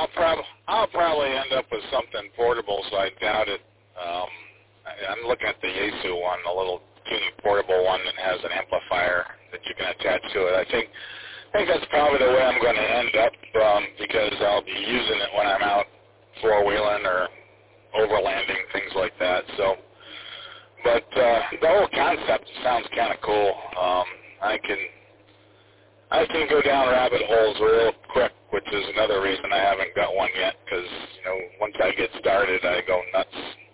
I'll probably end up with something portable, so I doubt it. I'm looking at the Yaesu one, the little teeny portable one that has an amplifier that you can attach to it. I think that's probably the way I'm going to end up because I'll be using it when I'm out four-wheeling or overlanding, things like that. So, but the whole concept sounds kind of cool. I can go down rabbit holes real quick, which is another reason I haven't got one yet, because, once I get started, I go nuts.